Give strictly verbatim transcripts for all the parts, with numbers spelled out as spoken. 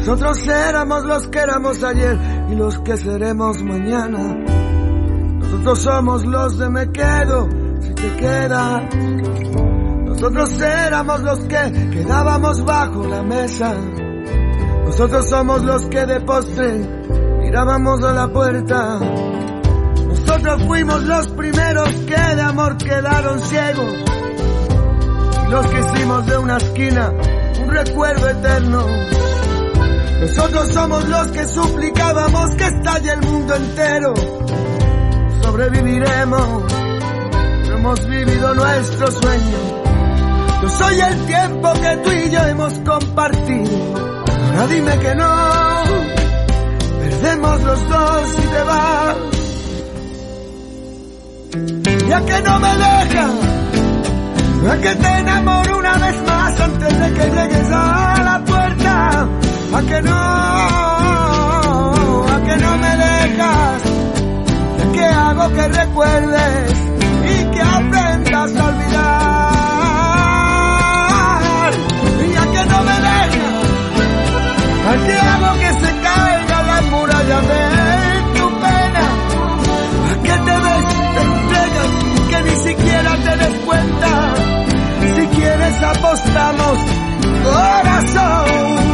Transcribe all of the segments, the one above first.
Nosotros éramos los que éramos ayer y los que seremos mañana. Nosotros somos los de me quedo si te quedas. Nosotros éramos los que quedábamos bajo la mesa. Nosotros somos los que de postre mirábamos a la puerta. Nosotros fuimos los primeros que de amor quedaron ciegos. Y los que hicimos de una esquina un recuerdo eterno. Nosotros somos los que suplicábamos que estalle el mundo entero. Sobreviviremos, no hemos vivido nuestro sueño. Yo soy el tiempo que tú y yo hemos compartido. Ahora dime que no, perdemos los dos si te vas. Ya que no me dejas, a que te enamoro una vez más antes de que llegues a la puerta. A que no, a que no me dejas, ya que hago que recuerdes y que aprendas a olvidar. Y a que no me dejas, a que hago que se caiga la muralla de tu pena. A que te ves y te entregas que ni siquiera te des cuenta. Si quieres apostamos, corazón.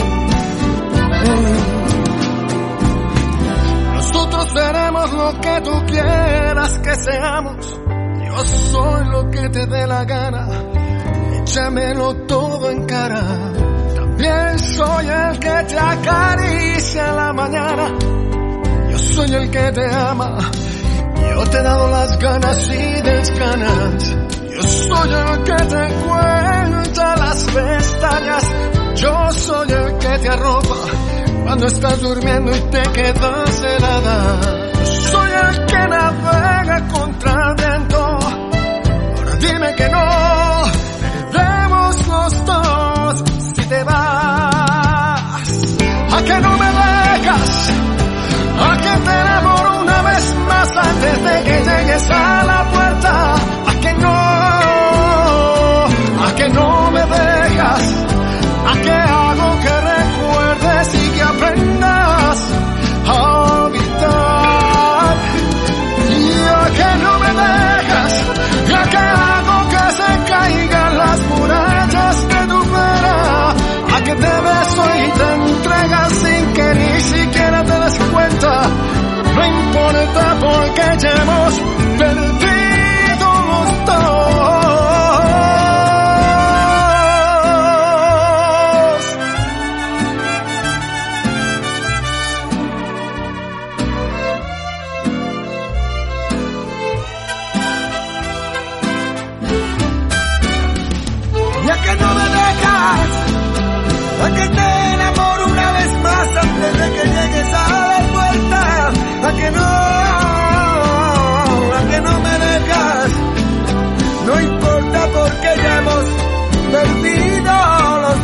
Nosotros seremos lo que tú quieras que seamos. Yo soy lo que te dé la gana. Échamelo todo en cara. También soy el que te acaricia en la mañana. Yo soy el que te ama. Yo te he dado las ganas y desganas. Yo soy el que te cuenta las pestañas. Yo soy el que te arropa cuando estás durmiendo y te quedas helada. Yo soy el que navega contra el viento. Ahora dime que no, perdemos los dos si te vas. A que no me dejas, a que te enamoro una vez más antes de que llegues a la puerta. A que no, a que no me dejas, a que hago que recuerdes y que aprendas a olvidar. Y a que no me dejas, y a que hago que se caigan las murallas de tu pena. A que te beso y te entregas sin que ni siquiera te des cuenta. No importa porque ya hemos perdido los dos. A que te enamoro una vez más antes de que llegues a la puerta. A que no, a que no me dejas. No importa porque ya hemos perdido los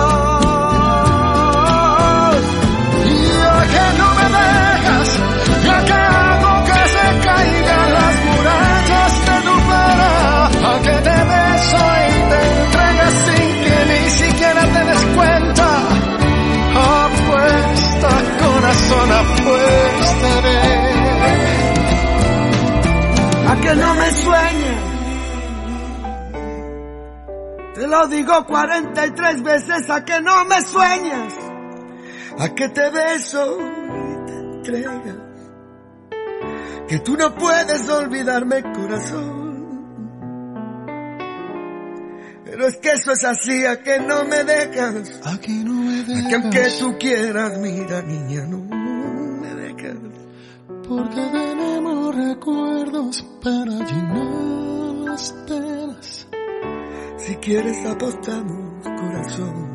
dos. Y a que no me dejas, y a que hago que se caigan las murallas de tu pena. A que te beso y te entregas sin que ni siquiera te des cuenta. Apuesta, corazón, apuestaré. A que no me sueñes, te lo digo cuarenta y tres veces. A que no me sueñes, a que te beso y te entregas, que tú no puedes olvidarme, corazón. Pero es que eso es así. A que no me dejas, a que no me dejas, a que aunque tú quieras, mira niña, no me dejas. Porque tenemos recuerdos para llenar las penas. Si quieres apostamos, corazón.